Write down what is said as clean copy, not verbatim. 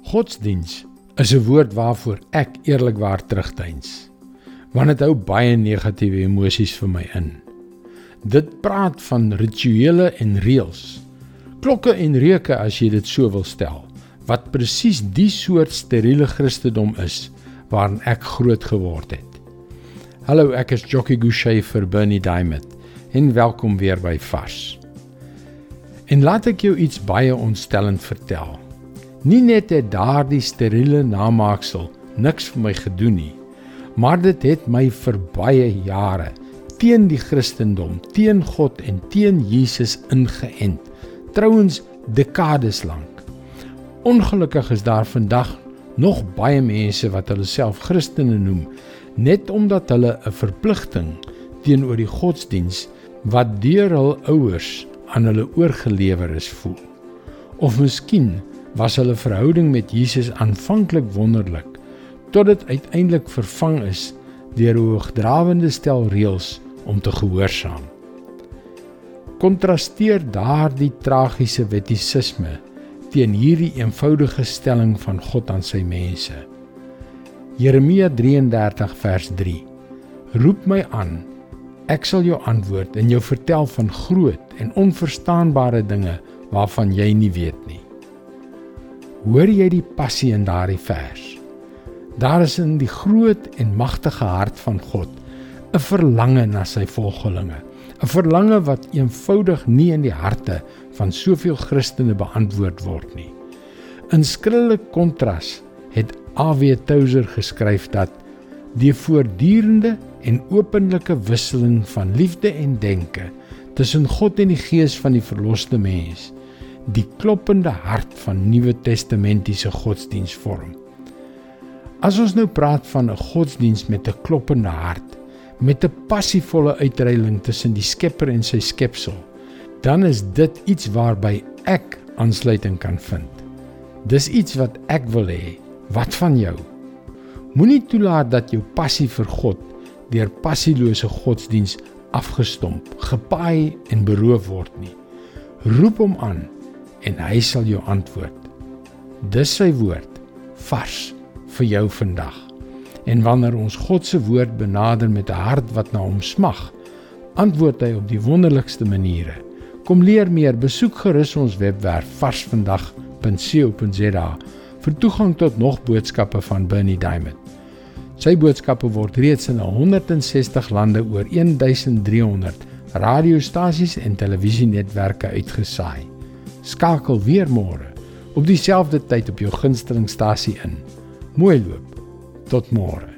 Godsdiens is 'n woord waarvoor ek eerlikwaar terugdeins, want dit hou baie negatiewe emosies vir my in. Dit praat van rituele en reëls, klokke en reuke as jy dit so wil stel, wat presies die soort steriele Christendom is, waarin ek groot geword het. Hallo, ek is Jockey Gouchee vir Bernie Diamond, en welkom weer by Vars. En laat ek jou iets baie ontstellend vertel. Nie net het daardie steriele namaaksel niks vir my gedoen nie, maar dit het my vir baie jare teen die Christendom, teen God en teen Jesus ingeënt, trouwens dekades lank. Ongelukkig is daar vandag nog baie mense wat hulle self Christene noem, net omdat hulle 'n verpligting teenoor die godsdiens wat deur hul ouers aan hulle oorgelewer is voel. Of miskien was hulle verhouding met Jesus aanvanklik wonderlik, tot dit uiteindelik vervang is deur 'n hoogdrawende stel reëls om te gehoorsaam. Kontrasteer daardie tragiese wettisisme teen hierdie eenvoudige stelling van God aan sy mense. Jeremia 33 vers 3. Roep my aan, ek sal jou antwoord en jou vertel van groot en onverstaanbare dinge waarvan jy nie weet nie. Hoor jy die passie in daardie vers? Daar is in die groot en magtige hart van God 'n verlange na sy volgelinge, 'n verlange wat eenvoudig nie in die harte van soveel Christene beantwoord word nie. In skrille kontras het A.W. Tozer geskryf dat die voortdurende en openlike wisseling van liefde en denke tussen God en die gees van die verloste mens die kloppende hart van Nuwe Testamentiese godsdiens vorm. As ons nou praat van 'n godsdiens met 'n kloppende hart, met 'n passievolle uitreiling tussen die Skepper en sy skepsel, dan is dit iets waarby ek aansluiting kan vind. Dis iets wat ek wil hê. Wat van jou? Moenie toelaat dat jou passie vir God deur passielose godsdiens afgestomp, gepaai en beroof word nie. Roep hom aan en hy sal jou antwoord. Dis sy woord, vars vir jou vandag. En wanneer ons God se woord benader met 'n hart wat na hom smag, antwoord hy op die wonderlikste maniere. Kom leer meer, besoek gerus ons webwerf varsvandag.co.za vir toegang tot nog boodskappe van Bernie Diamond. Sy boodskappe word reeds in 160 lande oor 1300 radiostasies en televisienetwerke uitgesaai. Skakel weer môre op dieselfde tyd op jou gunstelingstasie in. Mooi loop. Tot môre.